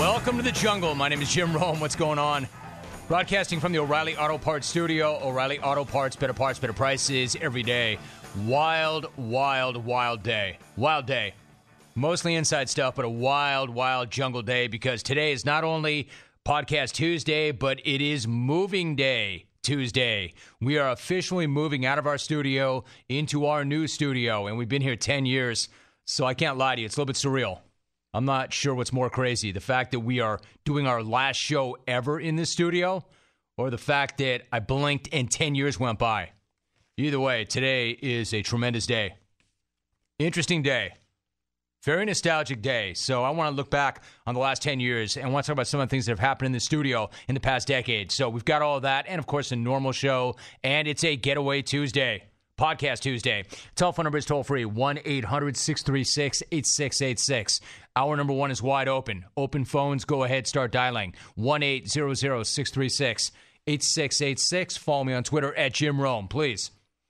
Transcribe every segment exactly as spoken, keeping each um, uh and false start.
Welcome to the jungle. My name is Jim Rome. What's going on? Broadcasting from the O'Reilly Auto Parts studio. O'Reilly Auto Parts, better parts, better prices every day. Wild, wild, wild day. Wild day. Mostly inside stuff, but a wild, wild jungle day because today is not only Podcast Tuesday, but it is Moving Day Tuesday. We are officially moving out of our studio into our new studio, and we've been here ten years, so I can't lie to you. It's a little bit surreal. I'm not sure what's more crazy, the fact that we are doing our last show ever in this studio or the fact that I blinked and ten years went by. Either way, today is a tremendous day. Interesting day. Very nostalgic day. So I want to look back on the last ten years and I want to talk about some of the things that have happened in the studio in the past decade. So we've got all of that and, of course, a normal show. And it's a Getaway Tuesday. Podcast Tuesday. Telephone number is toll-free, one eight hundred six three six eight six eight six. Hour number one is wide open. Open phones, go ahead, start dialing. one eight hundred six three six eight six eight six. Follow me on Twitter at Jim Rome, please.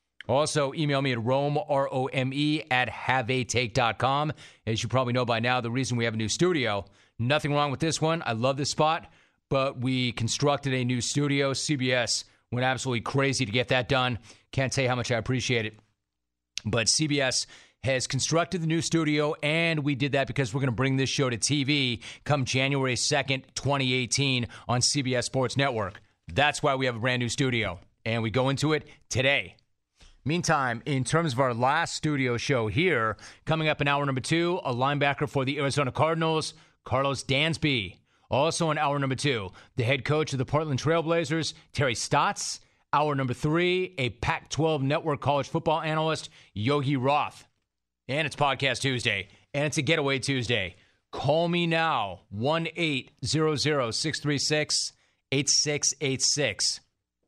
Also, email me at Rome, R O M E, at have a take dot com. As you probably know by now, the reason we have a new studio, nothing wrong with this one. I love this spot, but we constructed a new studio. C B S went absolutely crazy to get that done. Can't tell you how much I appreciate it. But C B S has constructed the new studio, and we did that because we're going to bring this show to T V come January second, twenty eighteen on C B S Sports Network. That's why we have a brand new studio, and we go into it today. Meantime, in terms of our last studio show here, coming up in hour number two, a linebacker for the Arizona Cardinals, Carlos Dansby. Also in hour number two, the head coach of the Portland Trail Blazers, Terry Stotts. Hour number three, a Pac twelve Network college football analyst, Yogi Roth. And it's Podcast Tuesday, and it's a Getaway Tuesday. Call me now, one eight hundred six three six eight six eight six.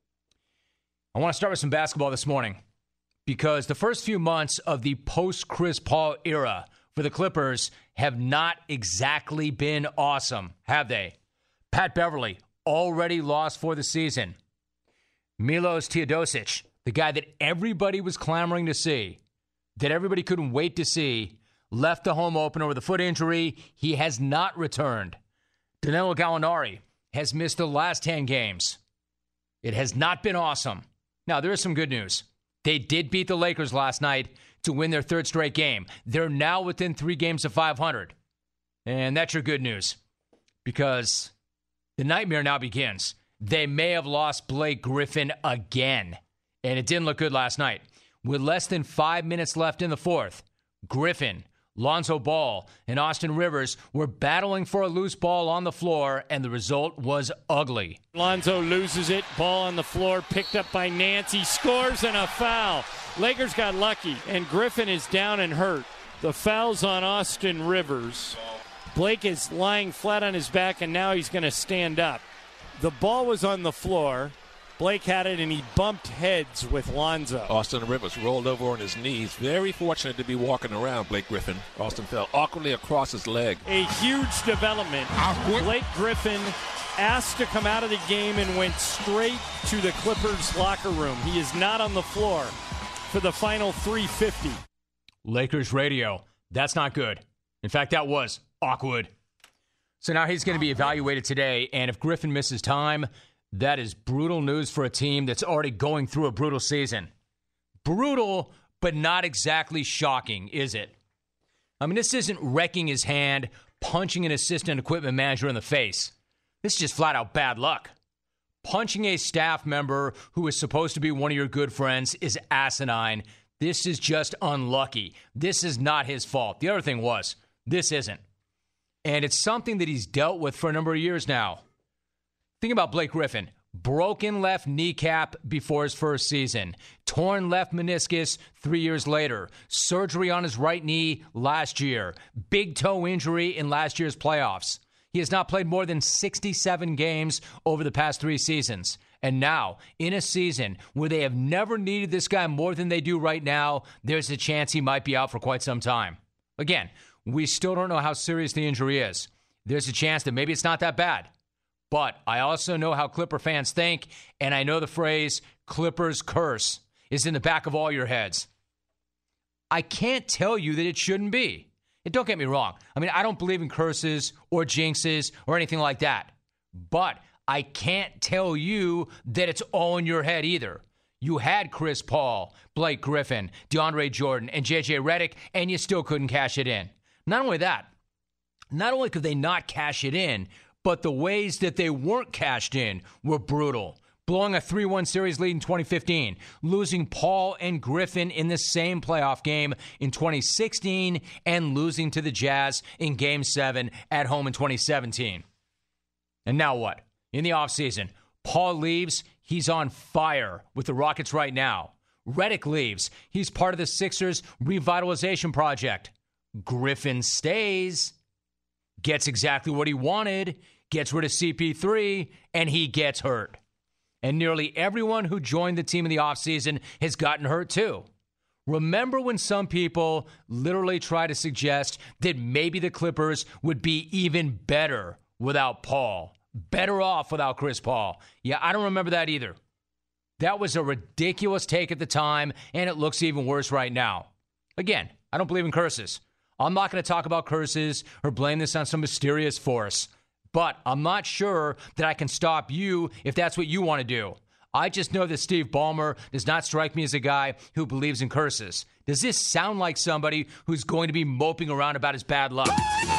I want to start with some basketball this morning because the first few months of the post-Chris Paul era for the Clippers have not exactly been awesome, have they? Pat Beverly already lost for the season. Milos Teodosic, the guy that everybody was clamoring to see, that everybody couldn't wait to see, left the home opener with a foot injury. He has not returned. Danilo Gallinari has missed the last ten games. It has not been awesome. Now, there is some good news. They did beat the Lakers last night to win their third straight game. They're now within three games of five hundred. And that's your good news because the nightmare now begins. They may have lost Blake Griffin again, and it didn't look good last night. With less than five minutes left in the fourth, Griffin, Lonzo Ball, and Austin Rivers were battling for a loose ball on the floor, and the result was ugly. Lonzo loses it, ball on the floor, picked up by Nance, scores and a foul. Lakers got lucky, and Griffin is down and hurt. The foul's on Austin Rivers. Blake is lying flat on his back, and now he's going to stand up. The ball was on the floor. Blake had it, and he bumped heads with Lonzo. Austin Rivers rolled over on his knees. Very fortunate to be walking around, Blake Griffin. Austin fell awkwardly across his leg. A huge development. Blake Griffin asked to come out of the game and went straight to the Clippers locker room. He is not on the floor for the final three fifty. Lakers radio. That's not good. In fact, that was awkward. So now he's going to be evaluated today, and if Griffin misses time, that is brutal news for a team that's already going through a brutal season. Brutal, but not exactly shocking, is it? I mean, this isn't wrecking his hand, punching an assistant equipment manager in the face. This is just flat out bad luck. Punching a staff member who is supposed to be one of your good friends is asinine. This is just unlucky. This is not his fault. The other thing was, this isn't. And it's something that he's dealt with for a number of years now. Think about Blake Griffin. Broken left kneecap before his first season. Torn left meniscus three years later. Surgery on his right knee last year. Big toe injury in last year's playoffs. He has not played more than sixty-seven games over the past three seasons. And now, in a season where they have never needed this guy more than they do right now, there's a chance he might be out for quite some time. Again, we still don't know how serious the injury is. There's a chance that maybe it's not that bad. But I also know how Clipper fans think, and I know the phrase Clippers curse is in the back of all your heads. I can't tell you that it shouldn't be. And don't get me wrong. I mean, I don't believe in curses or jinxes or anything like that. But I can't tell you that it's all in your head either. You had Chris Paul, Blake Griffin, DeAndre Jordan, and J J Redick, and you still couldn't cash it in. Not only that, not only could they not cash it in, but the ways that they weren't cashed in were brutal. Blowing a three one series lead in twenty fifteen, losing Paul and Griffin in the same playoff game in twenty sixteen, and losing to the Jazz in Game seven at home in twenty seventeen. And now what? In the offseason, Paul leaves. He's on fire with the Rockets right now. Redick leaves. He's part of the Sixers' revitalization project. Griffin stays, gets exactly what he wanted, gets rid of C P three, and he gets hurt. And nearly everyone who joined the team in the offseason has gotten hurt too. Remember when some people literally tried to suggest that maybe the Clippers would be even better without Paul? Better off without Chris Paul. Yeah, I don't remember that either. That was a ridiculous take at the time, and it looks even worse right now. Again, I don't believe in curses. I'm not going to talk about curses or blame this on some mysterious force. But I'm not sure that I can stop you if that's what you want to do. I just know that Steve Ballmer does not strike me as a guy who believes in curses. Does this sound like somebody who's going to be moping around about his bad luck?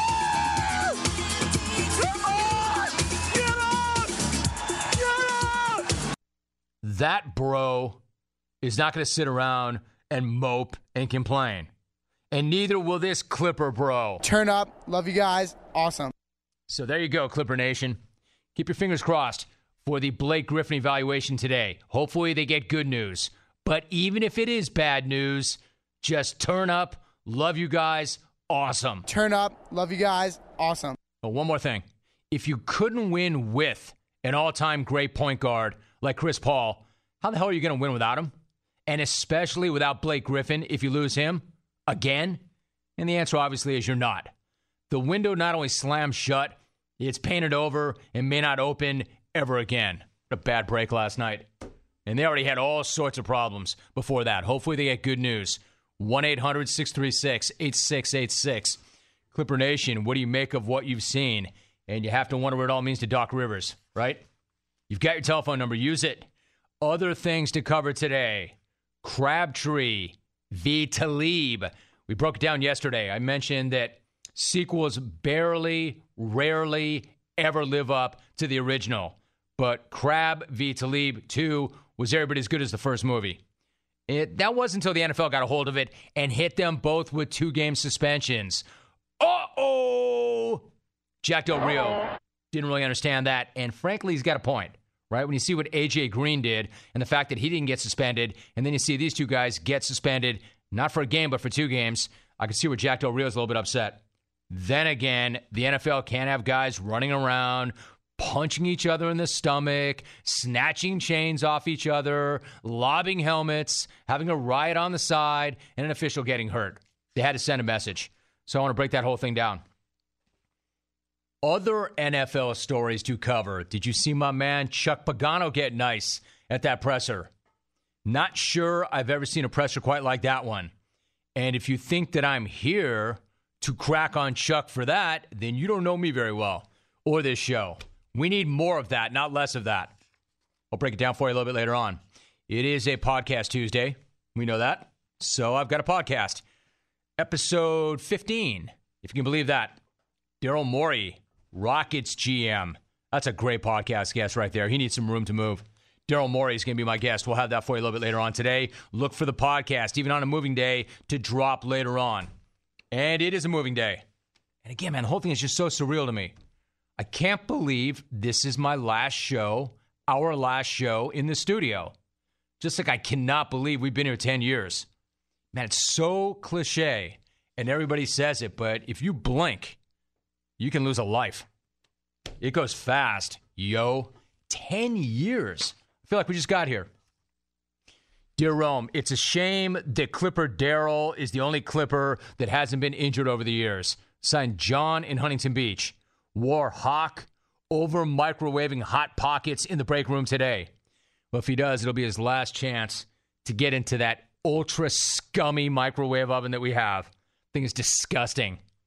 That bro is not going to sit around and mope and complain. And neither will this Clipper bro. Turn up. Love you guys. Awesome. So there you go, Clipper Nation. Keep your fingers crossed for the Blake Griffin evaluation today. Hopefully they get good news. But even if it is bad news, just turn up. Love you guys. Awesome. Turn up. Love you guys. Awesome. But one more thing. If you couldn't win with an all-time great point guard like Chris Paul, how the hell are you going to win without him? And especially without Blake Griffin if you lose him again? And the answer obviously is you're not. The window not only slammed shut, it's painted over and may not open ever again. What a bad break last night. And they already had all sorts of problems before that. Hopefully they get good news. one eight hundred six three six eight six eight six. Clipper Nation, what do you make of what you've seen? And you have to wonder what it all means to Doc Rivers, right? You've got your telephone number. Use it. Other things to cover today. Crabtree v. Talib. We broke it down yesterday. I mentioned that sequels barely, rarely, ever live up to the original. But Crab v. Talib two was every bit as good as the first movie. It, that wasn't until the N F L got a hold of it and hit them both with two-game suspensions. Uh-oh! Jack Del Rio didn't really understand that, and frankly, he's got a point, right? When you see what A J Green did and the fact that he didn't get suspended, and then you see these two guys get suspended, not for a game, but for two games, I can see where Jack Del Rio is a little bit upset. Then again, the N F L can't have guys running around, punching each other in the stomach, snatching chains off each other, lobbing helmets, having a riot on the side, and an official getting hurt. They had to send a message. So I want to break that whole thing down. Other N F L stories to cover. Did you see my man Chuck Pagano get nice at that presser? Not sure I've ever seen a presser quite like that one. And if you think that I'm here to crack on Chuck for that, then you don't know me very well or this show. We need more of that, not less of that. I'll break it down for you a little bit later on. It is a podcast Tuesday. We know that. So I've got a podcast. Episode fifteen, if you can believe that. Daryl Morey, Rockets G M. That's a great podcast guest right there. He needs some room to move. Daryl Morey is going to be my guest. We'll have that for you a little bit later on today. Look for the podcast, even on a moving day, to drop later on. And it is a moving day. And again, man, the whole thing is just so surreal to me. I can't believe this is my last show, our last show in the studio. Just like I cannot believe we've been here ten years. Man, it's so cliche, and everybody says it, but if you blink, you can lose a life. It goes fast, yo. ten years. I feel like we just got here. Dear Rome, it's a shame that Clipper Daryl is the only Clipper that hasn't been injured over the years. Signed John in Huntington Beach. Wore Hawk over microwaving Hot Pockets in the break room today. Well, if he does, it'll be his last chance to get into that ultra scummy microwave oven that we have. Thing is disgusting.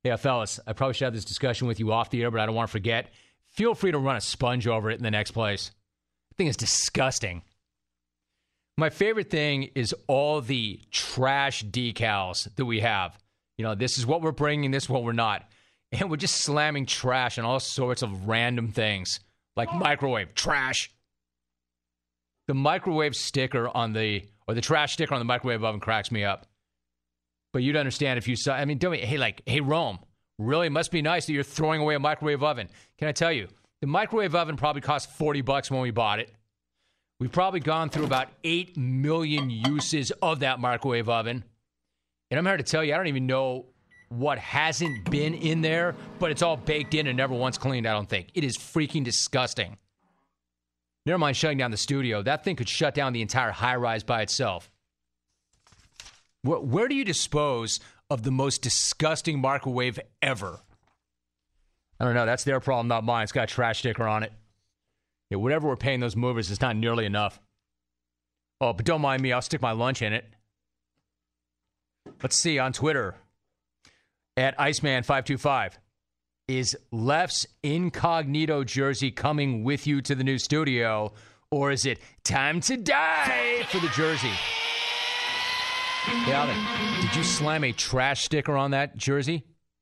Yeah, fellas, I probably should have this discussion with you off the air, but I don't want to forget. Feel free to run a sponge over it in the next place. The thing is disgusting. My favorite thing is all the trash decals that we have. You know, this is what we're bringing, this is what we're not. And we're just slamming trash on all sorts of random things, like microwave, trash. The microwave sticker on the, or the trash sticker on the microwave oven cracks me up. But you'd understand if you saw, I mean, don't, hey, like, hey, Rome, really must be nice that you're throwing away a microwave oven. Can I tell you, the microwave oven probably cost forty bucks when we bought it. We've probably gone through about eight million uses of that microwave oven. And I'm here to tell you, I don't even know what hasn't been in there, but it's all baked in and never once cleaned, I don't think. It is freaking disgusting. Never mind shutting down the studio. That thing could shut down the entire high-rise by itself. Where, where do you dispose of the most disgusting microwave ever? I don't know. That's their problem, not mine. It's got a trash sticker on it. Yeah, whatever we're paying those movers is not nearly enough. Oh, but don't mind me. I'll stick my lunch in it. Let's see on Twitter. At Iceman five two five. Is Left's incognito jersey coming with you to the new studio? Or is it time to die for the jersey? Hey, Alvin, did you slam a trash sticker on that jersey?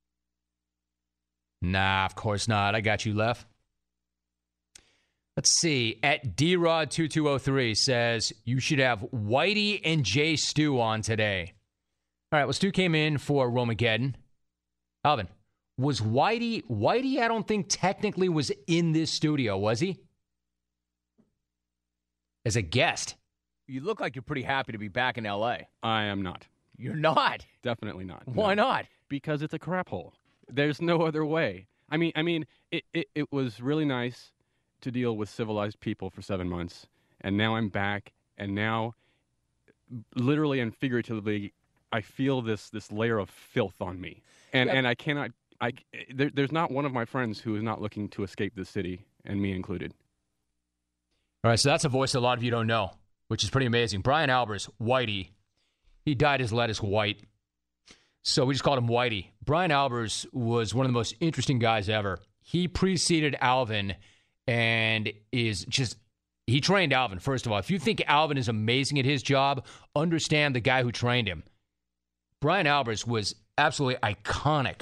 Nah, of course not. I got you, Left. Let's see. At D Rod two two oh three says, you should have Whitey and Jay Stu on today. All right, well, Stu came in for Romageddon. Alvin, was Whitey... Whitey, I don't think technically was in this studio, was he? As a guest. You look like you're pretty happy to be back in L A. I am not. You're not? Definitely not. Why no. not? Because it's a crap hole. There's no other way. I mean, I mean, it, it, it was really nice to deal with civilized people for seven months, and now I'm back, and now, literally and figuratively, I feel this this layer of filth on me, and yeah. and I cannot. I there, there's not one of my friends who is not looking to escape this city, and me included. All right, so that's a voice that a lot of you don't know, which is pretty amazing. Brian Albers, Whitey, he dyed his lettuce white, so we just called him Whitey. Brian Albers was one of the most interesting guys ever. He preceded Alvin and is just, he trained Alvin, first of all. If you think Alvin is amazing at his job, understand the guy who trained him. Brian Albers was absolutely iconic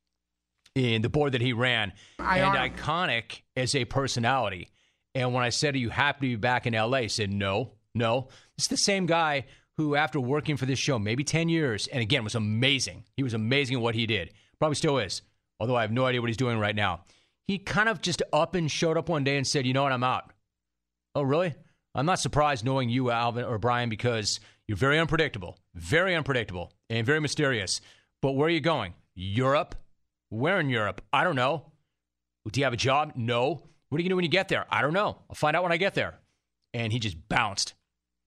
in the board that he ran, I and are. iconic as a personality. And when I said, are you happy to be back in L A? He said, no, no. It's the same guy who, after working for this show maybe ten years, and again, was amazing. He was amazing at what he did. Probably still is, although I have no idea what he's doing right now. He kind of just up and showed up one day and said, you know what, I'm out. Oh, really? I'm not surprised knowing you, Alvin or Brian, because you're very unpredictable, very unpredictable, and very mysterious. But where are you going? Europe? Where in Europe? I don't know. Do you have a job? No. What are you going to do when you get there? I don't know. I'll find out when I get there. And he just bounced.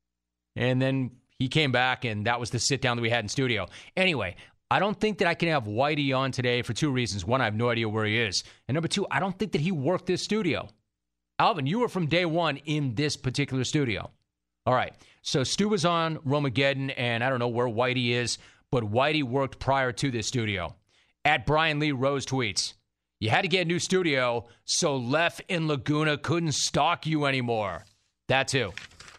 And then he came back, and that was the sit-down that we had in studio. Anyway, I don't think that I can have Whitey on today for two reasons. One, I have no idea where he is. And number two, I don't think that he worked this studio. Alvin, you were from day one in this particular studio. All right. So Stu was on Romageddon, and I don't know where Whitey is, but Whitey worked prior to this studio. At Brian Lee Rose tweets, you had to get a new studio so Lef in Laguna couldn't stalk you anymore. That too.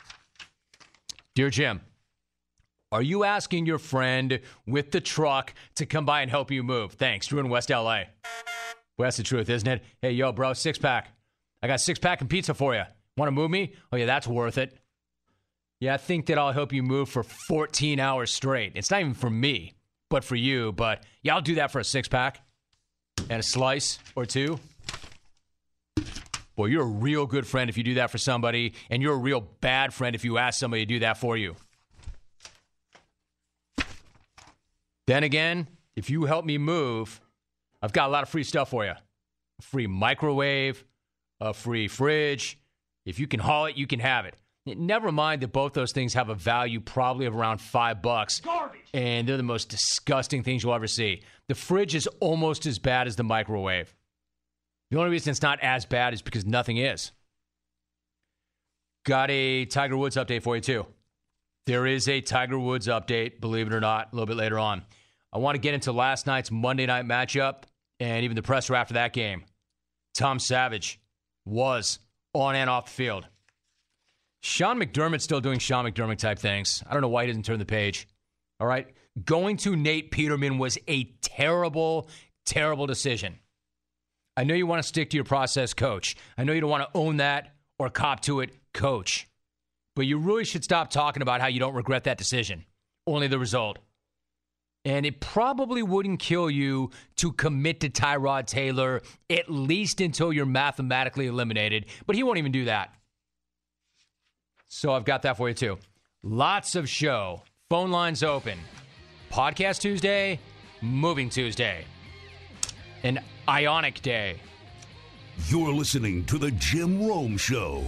Dear Jim, are you asking your friend with the truck to come by and help you move? Thanks. Drew in West L A. Well, that's the truth, isn't it? Hey, yo, bro, six-pack. I got six-pack and pizza for you. Want to move me? Oh, yeah, that's worth it. Yeah, I think that I'll help you move for fourteen hours straight. It's not even for me, but for you. But, yeah, I'll do that for a six-pack and a slice or two. Boy, you're a real good friend if you do that for somebody, and you're a real bad friend if you ask somebody to do that for you. Then again, if you help me move, I've got a lot of free stuff for you. A free microwave, a free fridge. If you can haul it, you can have it. Never mind that both those things have a value probably of around five bucks. Garbage. And they're the most disgusting things you'll ever see. The fridge is almost as bad as the microwave. The only reason it's not as bad is because nothing is. Got a Tiger Woods update for you, too. There is a Tiger Woods update, believe it or not, a little bit later on. I want to get into last night's Monday night matchup and even the presser after that game. Tom Savage was on and off the field. Sean McDermott's still doing Sean McDermott type things. I don't know why he doesn't turn the page. All right? Going to Nate Peterman was a terrible, terrible decision. I know you want to stick to your process, coach. I know you don't want to own that or cop to it, coach. But you really should stop talking about how you don't regret that decision. Only the result. And it probably wouldn't kill you to commit to Tyrod Taylor, at least until you're mathematically eliminated. But he won't even do that. So I've got that for you, too. Lots of show. Phone lines open. Podcast Tuesday, Moving Tuesday. An Ionic Day. You're listening to The Jim Rome Show.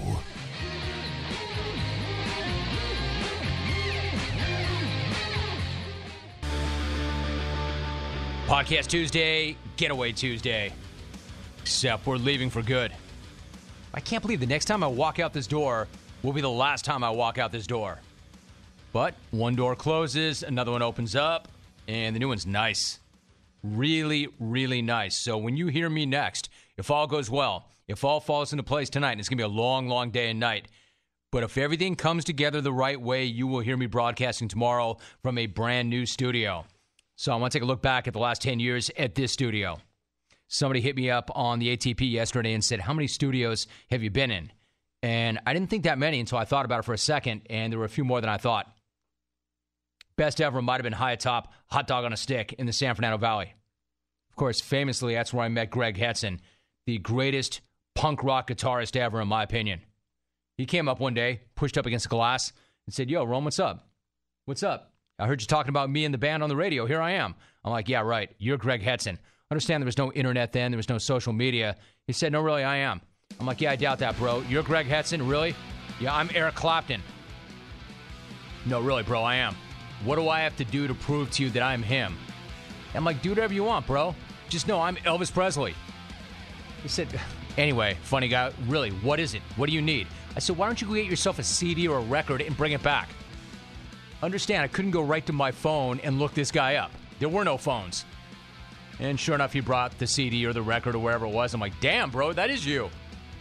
Podcast Tuesday, Getaway Tuesday. Except we're leaving for good. I can't believe the next time I walk out this door will be the last time I walk out this door. But one door closes, another one opens up, and the new one's nice. Really, really nice. So when you hear me next, if all goes well, if all falls into place tonight, and it's going to be a long, long day and night, but if everything comes together the right way, you will hear me broadcasting tomorrow from a brand new studio. So I want to take a look back at the last ten years at this studio. Somebody hit me up on the A T P yesterday and said, how many studios have you been in? And I didn't think that many until I thought about it for a second, and there were a few more than I thought. Best ever might have been high atop Hot Dog on a Stick in the San Fernando Valley. Of course, famously, that's where I met Greg Hetson, the greatest punk rock guitarist ever, in my opinion. He came up one day, pushed up against the glass, and said, yo, Rome, what's up? What's up? I heard you talking about me and the band on the radio. Here I am. I'm like, yeah, right. You're Greg Hetson. Understand there was no internet then. There was no social media. He said, no, really, I am. I'm like, yeah, I doubt that, bro. You're Greg Hetson? Really? Yeah, I'm Eric Clapton. No, really, bro, I am. What do I have to do to prove to you that I'm him? I'm like, do whatever you want, bro. Just know I'm Elvis Presley. He said, anyway, funny guy, really, what is it? What do you need? I said, why don't you go get yourself a C D or a record and bring it back? Understand, I couldn't go right to my phone and look this guy up. There were no phones. And sure enough, he brought the C D or the record or wherever it was. I'm like, damn, bro, that is you.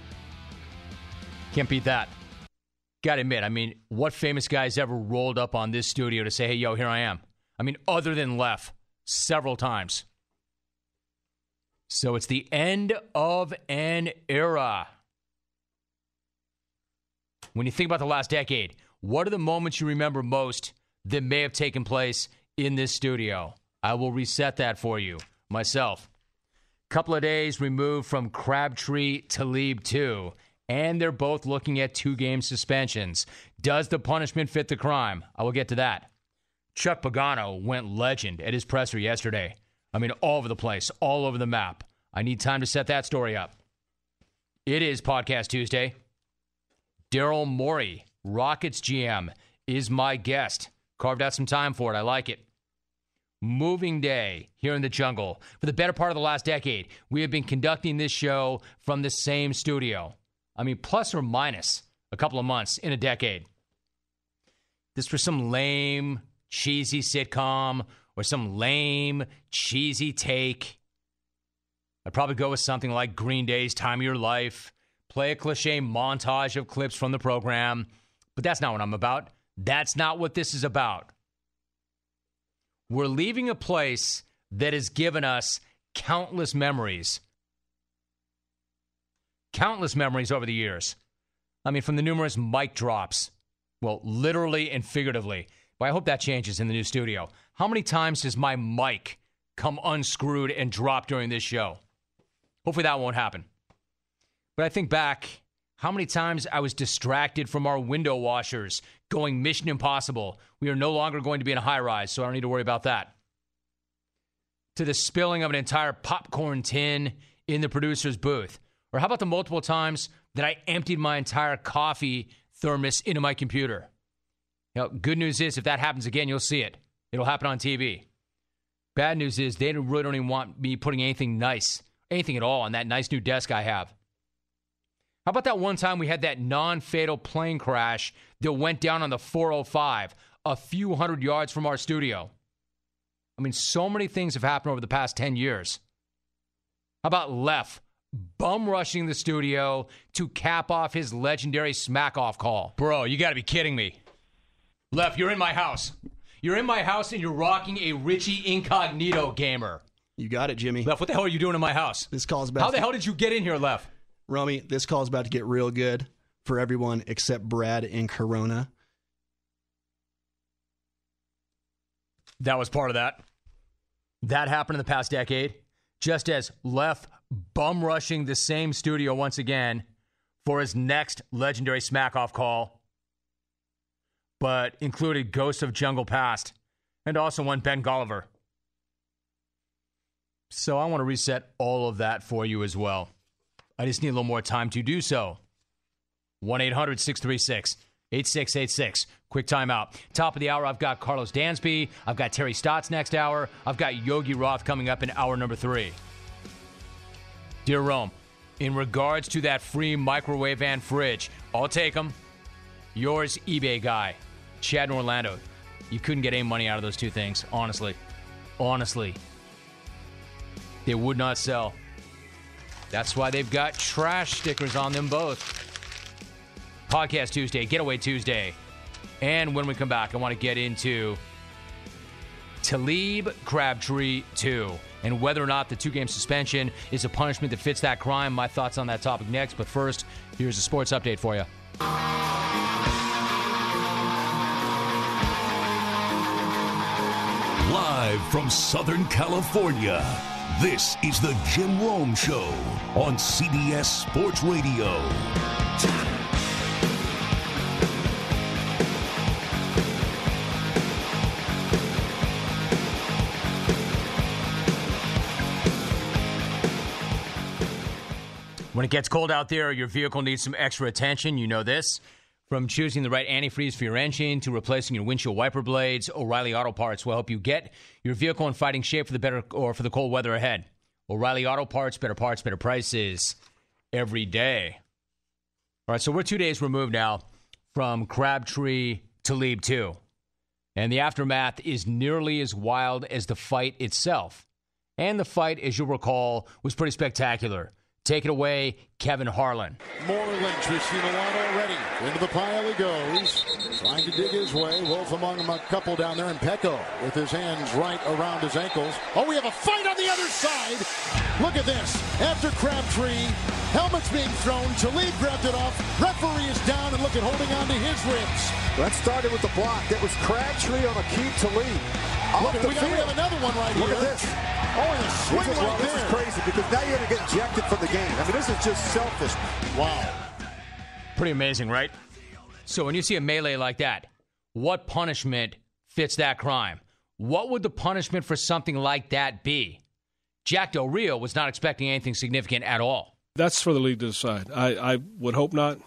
Can't beat that. Gotta admit, I mean, what famous guys ever rolled up on this studio to say, hey, yo, here I am? I mean, other than Lef, several times. So it's the end of an era. When you think about the last decade, what are the moments you remember most that may have taken place in this studio? I will reset that for you myself. Couple of days removed from Crabtree Talib two, and they're both looking at two-game suspensions. Does the punishment fit the crime? I will get to that. Chuck Pagano went legend at his presser yesterday. I mean, all over the place, all over the map. I need time to set that story up. It is Podcast Tuesday. Daryl Morey, Rockets G M, is my guest. Carved out some time for it. I like it. Moving day here in the jungle. For the better part of the last decade, we have been conducting this show from the same studio. I mean, plus or minus a couple of months in a decade. This for some lame, cheesy sitcom or some lame, cheesy take. I'd probably go with something like Green Day's Time of Your Life, play a cliche montage of clips from the program, but that's not what I'm about. That's not what this is about. We're leaving a place that has given us countless memories. Countless memories over the years. I mean, from the numerous mic drops. Well, literally and figuratively. But I hope that changes in the new studio. How many times has my mic come unscrewed and dropped during this show? Hopefully that won't happen. But I think back how many times I was distracted from our window washers going Mission Impossible. We are no longer going to be in a high-rise, so I don't need to worry about that. To the spilling of an entire popcorn tin in the producer's booth. Or how about the multiple times that I emptied my entire coffee thermos into my computer? You know, good news is if that happens again, you'll see it. It'll happen on T V. Bad news is they really don't even want me putting anything nice, anything at all on that nice new desk I have. How about that one time we had that non-fatal plane crash that went down on the four oh five, a few hundred yards from our studio? I mean, so many things have happened over the past ten years. How about Lef bum rushing the studio to cap off his legendary smack-off call? Bro, you got to be kidding me. Lef, you're in my house. You're in my house and you're rocking a Richie Incognito gamer. You got it, Jimmy. Lef, what the hell are you doing in my house? This call's about How the to, hell did you get in here, Lef? Romy, this call's about to get real good for everyone except Brad and Corona. That was part of that. That happened in the past decade. Just as Lef bum rushing the same studio once again for his next legendary smack-off call, but included Ghosts of Jungle Past and also one Ben Golliver. So I want to reset all of that for you as well. I just need a little more time to do so. one eight hundred six three six eight six eight six. Quick timeout. Top of the hour, I've got Carlos Dansby. I've got Terry Stotts next hour. I've got Yogi Roth coming up in hour number three. Dear Rome, in regards to that free microwave and fridge, I'll take them. Yours, eBay guy, Chad in Orlando. You couldn't get any money out of those two things, honestly. Honestly. They would not sell. That's why they've got trash stickers on them both. Podcast Tuesday, Getaway Tuesday. And when we come back, I want to get into Talib Crabtree two and whether or not the two-game suspension is a punishment that fits that crime. My thoughts on that topic next. But first, here's a sports update for you. Live from Southern California, this is the Jim Rome Show on C B S Sports Radio. When it gets cold out there, your vehicle needs some extra attention. You know this. From choosing the right antifreeze for your engine to replacing your windshield wiper blades, O'Reilly Auto Parts will help you get your vehicle in fighting shape for the better or for the cold weather ahead. O'Reilly Auto Parts, better parts, better prices every day. All right, so we're two days removed now from Crabtree Talib two. And the aftermath is nearly as wild as the fight itself. And the fight, as you'll recall, was pretty spectacular. Take it away, Kevin Harlan. Moreland, Trishina already. Into the pile he goes. Trying to dig his way. Wolf among them, a couple down there. And Pecco with his hands right around his ankles. Oh, we have a fight on the other side. Look at this. After Crabtree, helmet's being thrown. Talib grabbed it off. Referee is down and look at holding on to his ribs. That started with the block. That was Crabtree on Aqib Talib. Look, we, got, we have another one right Look here. Look at this. Oh, and a swing this is, right well, there. This is crazy because now you're going to get ejected from the game. I mean, this is just selfish. Wow. Pretty amazing, right? So when you see a melee like that, what punishment fits that crime? What would the punishment for something like that be? Jack Del Rio was not expecting anything significant at all. That's for the league to decide. I, I would hope not.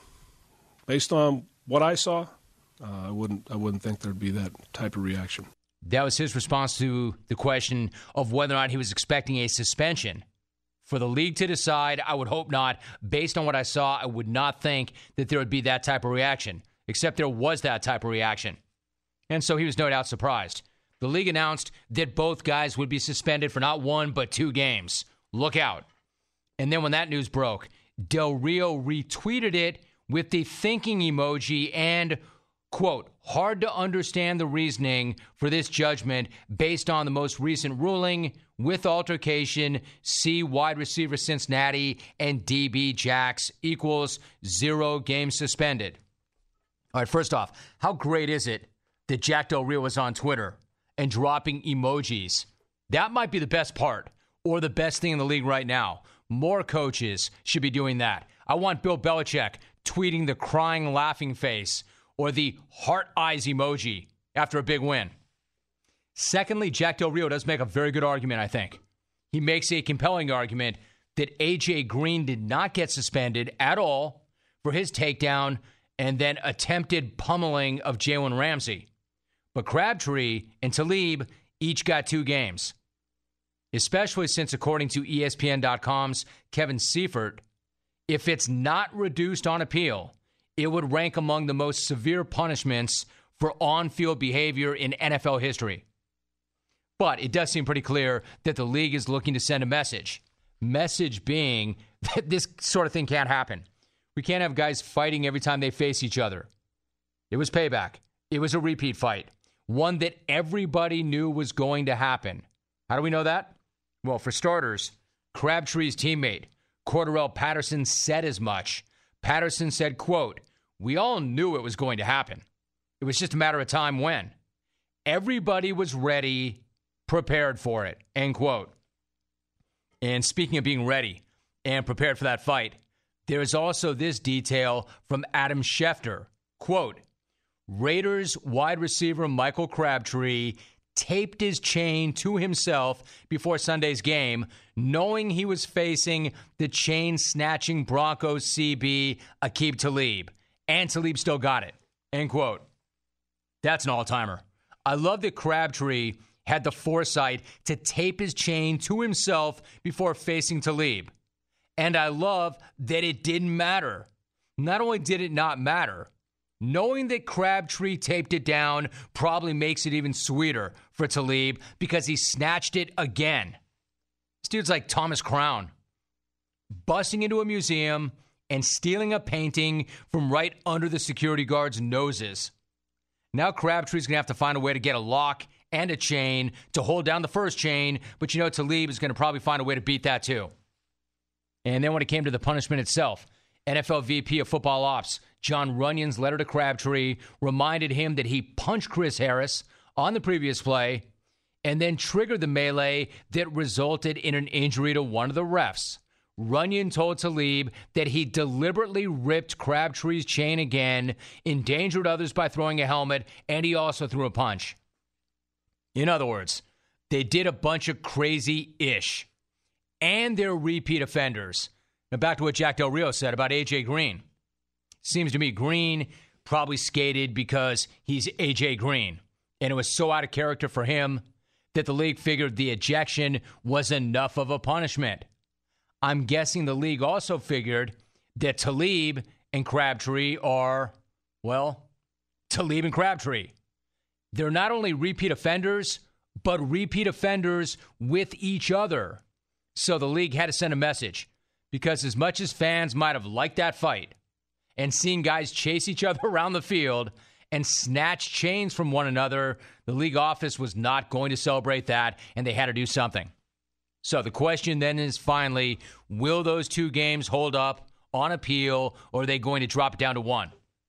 Based on what I saw, uh, I wouldn't I wouldn't think there'd be that type of reaction. That was his response to the question of whether or not he was expecting a suspension. For the league to decide, I would hope not. Based on what I saw, I would not think that there would be that type of reaction, except there was that type of reaction. And so he was no doubt surprised. The league announced that both guys would be suspended for not one, but two games. Look out. And then when that news broke, Del Rio retweeted it with the thinking emoji and, quote, hard to understand the reasoning for this judgment based on the most recent ruling with altercation, see wide receiver Cincinnati and D B Jacks equals zero games suspended. All right, first off, how great is it that Jack Del Rio was on Twitter and dropping emojis? That might be the best part or the best thing in the league right now. More coaches should be doing that. I want Bill Belichick tweeting the crying laughing face or the heart eyes emoji after a big win. Secondly, Jack Del Rio does make a very good argument, I think. He makes a compelling argument that A J Green did not get suspended at all for his takedown and then attempted pummeling of Jalen Ramsey. But Crabtree and Talib each got two games, especially since, according to E S P N dot com's Kevin Seifert, if it's not reduced on appeal, it would rank among the most severe punishments for on-field behavior in N F L history. But it does seem pretty clear that the league is looking to send a message. Message being that this sort of thing can't happen. We can't have guys fighting every time they face each other. It was payback. It was a repeat fight. One that everybody knew was going to happen. How do we know that? Well, for starters, Crabtree's teammate, Cordarrelle Patterson, said as much. Patterson said, quote, "We all knew it was going to happen. It was just a matter of time when. Everybody was ready, prepared for it," end quote. And speaking of being ready and prepared for that fight, there is also this detail from Adam Schefter. Quote, "Raiders wide receiver Michael Crabtree taped his chain to himself before Sunday's game, knowing he was facing the chain-snatching Broncos C B, Aqib Talib. And Talib still got it." End quote. That's an all-timer. I love that Crabtree had the foresight to tape his chain to himself before facing Talib. And I love that it didn't matter. Not only did it not matter, knowing that Crabtree taped it down probably makes it even sweeter for Talib because he snatched it again. This dude's like Thomas Crown, busting into a museum and stealing a painting from right under the security guards' noses. Now Crabtree's going to have to find a way to get a lock and a chain to hold down the first chain, but you know Talib is going to probably find a way to beat that too. And then when it came to the punishment itself, N F L V P of Football Ops, John Runyon's letter to Crabtree reminded him that he punched Chris Harris on the previous play and then triggered the melee that resulted in an injury to one of the refs. Runyon told Talib that he deliberately ripped Crabtree's chain again, endangered others by throwing a helmet, and he also threw a punch. In other words, they did a bunch of crazy-ish. And they're repeat offenders. Now back to what Jack Del Rio said about A J Green. Seems to me Green probably skated because he's A J Green. And it was so out of character for him that the league figured the ejection was enough of a punishment. I'm guessing the league also figured that Talib and Crabtree are, well, Talib and Crabtree. They're not only repeat offenders, but repeat offenders with each other. So the league had to send a message, because as much as fans might have liked that fight and seen guys chase each other around the field and snatch chains from one another, the league office was not going to celebrate that, and they had to do something. So the question then is finally, will those two games hold up on appeal, or are they going to drop it down to one?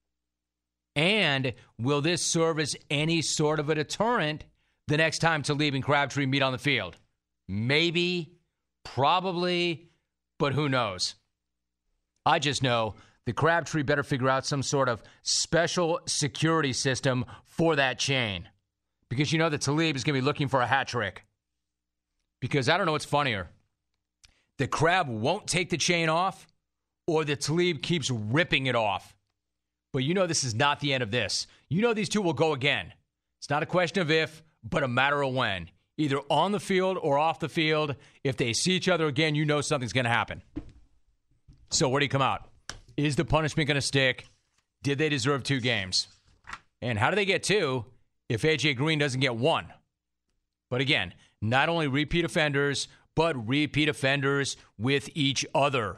And will this serve as any sort of a deterrent the next time Talib and Crabtree meet on the field? Maybe, probably, but who knows? I just know the Crabtree better figure out some sort of special security system for that chain, because you know that Talib is going to be looking for a hat trick. Because I don't know what's funnier. The Crab won't take the chain off, or the Talib keeps ripping it off. But you know this is not the end of this. You know these two will go again. It's not a question of if, but a matter of when. Either on the field or off the field. If they see each other again, you know something's going to happen. So where do you come out? Is the punishment going to stick? Did they deserve two games? And how do they get two if A J Green doesn't get one? But again, not only repeat offenders, but repeat offenders with each other.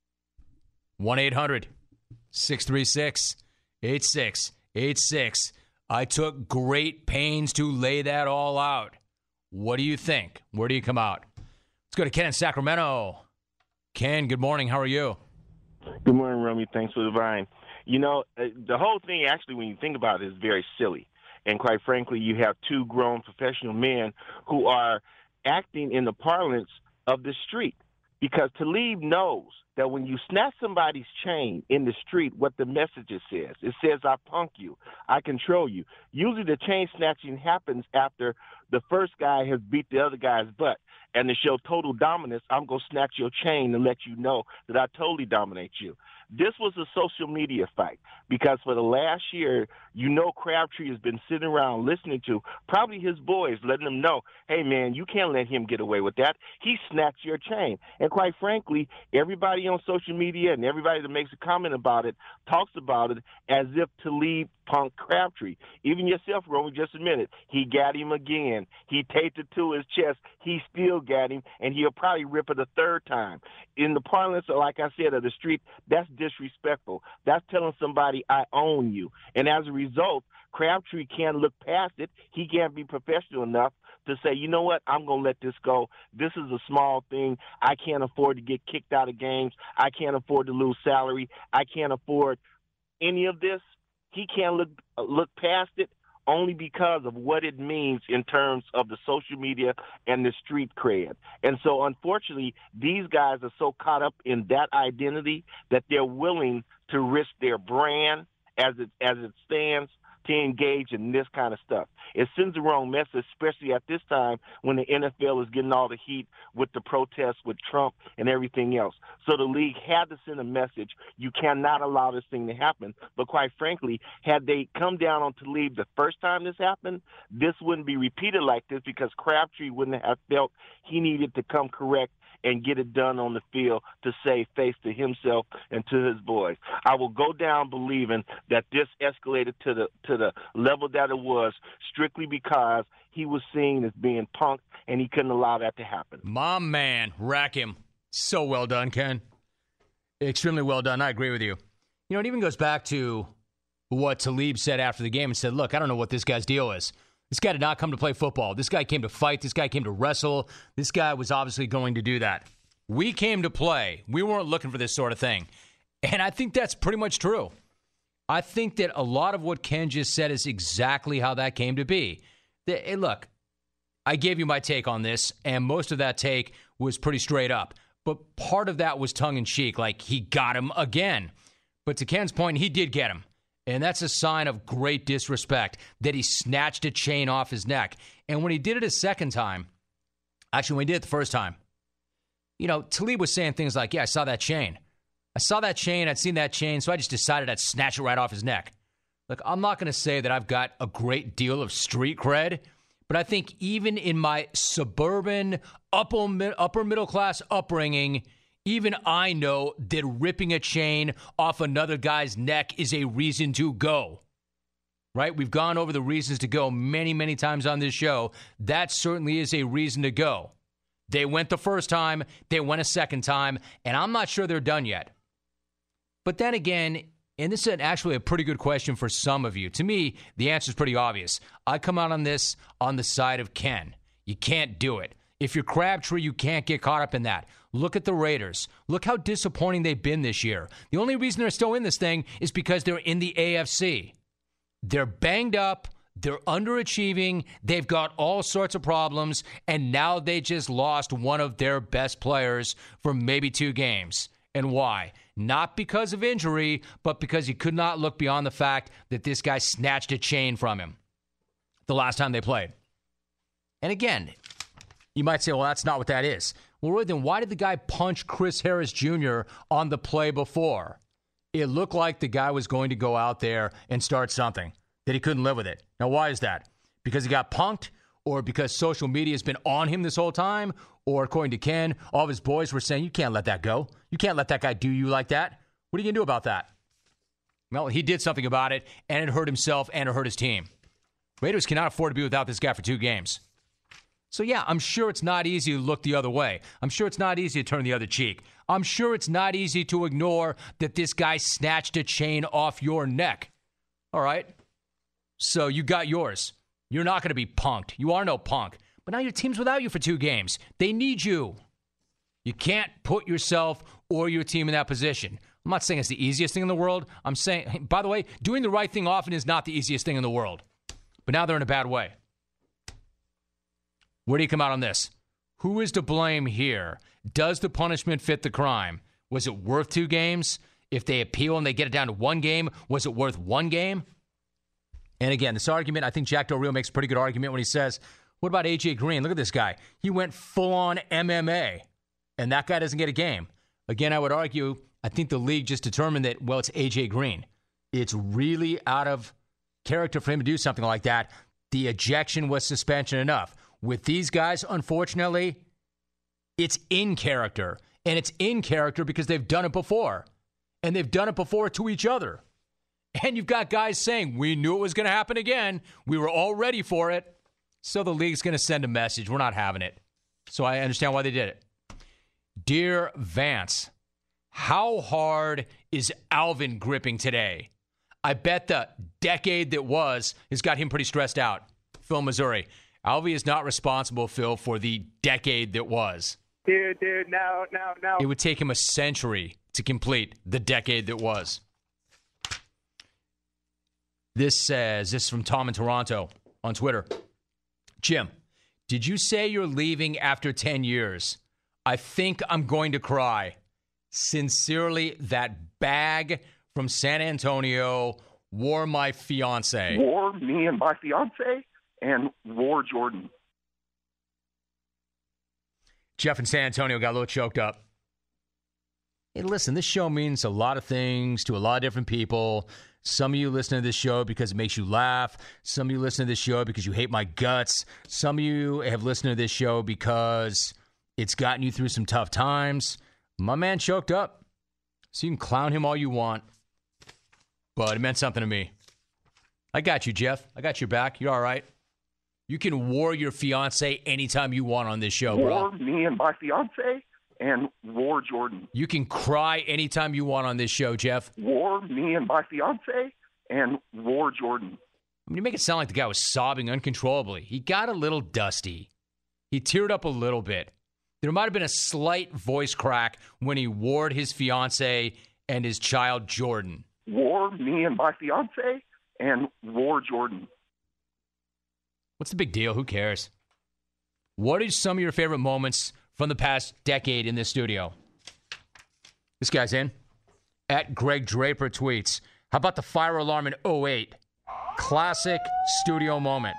one eight hundred six three six eight six eight six. I took great pains to lay that all out. What do you think? Where do you come out? Let's go to Ken in Sacramento. Ken, good morning. How are you? Good morning, Romy. Thanks for the vine. You know, the whole thing, actually, when you think about it, is very silly. And quite frankly, you have two grown professional men who are acting in the parlance of the street. Because Talib knows that when you snatch somebody's chain in the street, what the message says. It says, I punk you. I control you. Usually the chain snatching happens after the first guy has beat the other guy's butt. And to show total dominance, I'm going to snatch your chain and let you know that I totally dominate you. This was a social media fight because for the last year, you know Crabtree has been sitting around listening to probably his boys, letting them know, hey, man, you can't let him get away with that. He snatched your chain. And quite frankly, everybody on social media and everybody that makes a comment about it talks about it as if Talib punk Crabtree. Even yourself, Roman, just a minute. He got him again. He taped it to his chest. He still got him, and he'll probably rip it a third time. In the parlance, like I said, of the street, that's disrespectful. That's telling somebody, I own you. And as a result, Crabtree can't look past it. He can't be professional enough to say, you know what, I'm going to let this go. This is a small thing. I can't afford to get kicked out of games. I can't afford to lose salary. I can't afford any of this. He can't look look past it only because of what it means in terms of the social media and the street cred. And so, unfortunately, these guys are so caught up in that identity that they're willing to risk their brand as it as it stands to engage in this kind of stuff. It sends the wrong message, especially at this time when the N F L is getting all the heat with the protests with Trump and everything else. So the league had to send a message. You cannot allow this thing to happen. But quite frankly, had they come down on Talib the first time this happened, this wouldn't be repeated like this because Crabtree wouldn't have felt he needed to come correct and get it done on the field to save face to himself and to his boys. I will go down believing that this escalated to the to the level that it was strictly because he was seen as being punked, and he couldn't allow that to happen. My man, rack him. So well done, Ken. Extremely well done. I agree with you. You know, it even goes back to what Talib said after the game and said, look, I don't know what this guy's deal is. This guy did not come to play football. This guy came to fight. This guy came to wrestle. This guy was obviously going to do that. We came to play. We weren't looking for this sort of thing. And I think that's pretty much true. I think that a lot of what Ken just said is exactly how that came to be. The, hey, look, I gave you my take on this, and most of that take was pretty straight up. But part of that was tongue-in-cheek, like he got him again. But to Ken's point, he did get him. And that's a sign of great disrespect that he snatched a chain off his neck. And when he did it a second time, actually when he did it the first time, you know, Talib was saying things like, yeah, I saw that chain. I saw that chain. I'd seen that chain. So I just decided I'd snatch it right off his neck. Look, I'm not going to say that I've got a great deal of street cred, but I think even in my suburban, upper, upper middle class upbringing, even I know that ripping a chain off another guy's neck is a reason to go, right? We've gone over the reasons to go many, many times on this show. That certainly is a reason to go. They went the first time, they went a second time, and I'm not sure they're done yet. But then again, and this is actually a pretty good question for some of you. To me, the answer is pretty obvious. I come out on this on the side of Ken. You can't do it. If you're Crabtree, you can't get caught up in that. Look at the Raiders. Look how disappointing they've been this year. The only reason they're still in this thing is because they're in the A F C. They're banged up. They're underachieving. They've got all sorts of problems. And now they just lost one of their best players for maybe two games. And why? Not because of injury, but because he could not look beyond the fact that this guy snatched a chain from him the last time they played. And again, you might say, well, that's not what that is. Well, really, then why did the guy punch Chris Harris Junior on the play before? It looked like the guy was going to go out there and start something, that he couldn't live with it. Now, why is that? Because he got punked, or because social media has been on him this whole time, or according to Ken, all of his boys were saying, you can't let that go. You can't let that guy do you like that. What are you going to do about that? Well, he did something about it, and it hurt himself and it hurt his team. Raiders cannot afford to be without this guy for two games. So, yeah, I'm sure it's not easy to look the other way. I'm sure it's not easy to turn the other cheek. I'm sure it's not easy to ignore that this guy snatched a chain off your neck. All right? So you got yours. You're not going to be punked. You are no punk. But now your team's without you for two games. They need you. You can't put yourself or your team in that position. I'm not saying it's the easiest thing in the world. I'm saying, by the way, doing the right thing often is not the easiest thing in the world. But now they're in a bad way. Where do you come out on this? Who is to blame here? Does the punishment fit the crime? Was it worth two games? If they appeal and they get it down to one game, was it worth one game? And again, this argument, I think Jack Del Rio makes a pretty good argument when he says, what about A J Green? Look at this guy. He went full-on M M A, and that guy doesn't get a game. Again, I would argue, I think the league just determined that, well, it's A J Green. It's really out of character for him to do something like that. The ejection was suspension enough. With these guys, unfortunately, it's in character. And it's in character because they've done it before. And they've done it before to each other. And you've got guys saying, we knew it was going to happen again. We were all ready for it. So the league's going to send a message. We're not having it. So I understand why they did it. Dear Vance, how hard is Alvin gripping today? I bet the decade that was has got him pretty stressed out. Phil, Missouri. Alvin is not responsible, Phil, for the decade that was. Dude, dude, no, no, no. It would take him a century to complete the decade that was. This says, this is from Tom in Toronto on Twitter. Jim, did you say you're leaving after ten years? I think I'm going to cry. Sincerely, that bag from San Antonio wore my fiance. Wore me and my fiance and wore Jordan. Jeff in San Antonio got a little choked up. Hey, listen, this show means a lot of things to a lot of different people. Some of you listen to this show because it makes you laugh. Some of you listen to this show because you hate my guts. Some of you have listened to this show because it's gotten you through some tough times. My man choked up. So you can clown him all you want. But it meant something to me. I got you, Jeff. I got your back. You're all right. You can war your fiance anytime you want on this show, bro. Wore me and my fiance and wore Jordan. You can cry anytime you want on this show, Jeff. Wore me and my fiance and wore Jordan. I mean, you make it sound like the guy was sobbing uncontrollably. He got a little dusty. He teared up a little bit. There might have been a slight voice crack when he wore his fiance and his child, Jordan. Wore me and my fiance and wore Jordan. What's the big deal? Who cares? What are some of your favorite moments from the past decade in this studio? This guy's in. At Greg Draper tweets, how about the fire alarm in oh eight? Classic studio moment.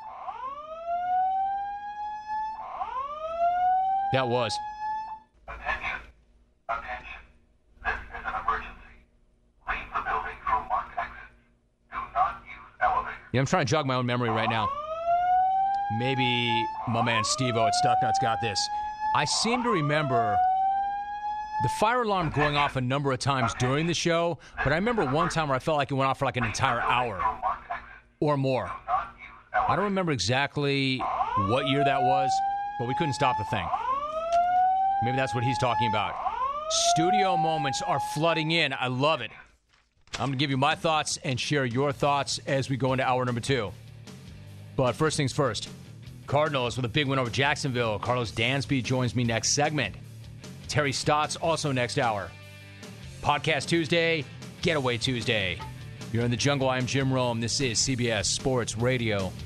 That was. Attention. Attention. This is an emergency. Leave the building through marked exits. Do not use elevators. Yeah, I'm trying to jog my own memory right now. Maybe my man Steve-O at Stucknuts got this. I seem to remember the fire alarm going off a number of times during the show, but I remember one time where I felt like it went off for like an entire hour or more. I don't remember exactly what year that was, but we couldn't stop the thing. Maybe that's what he's talking about. Studio moments are flooding in. I love it. I'm going to give you my thoughts and share your thoughts as we go into hour number two. But first things first, Cardinals with a big win over Jacksonville. Carlos Dansby joins me next segment. Terry Stotts also next hour. Podcast Tuesday, Getaway Tuesday. You're in the jungle. I am Jim Rome. This is C B S Sports Radio.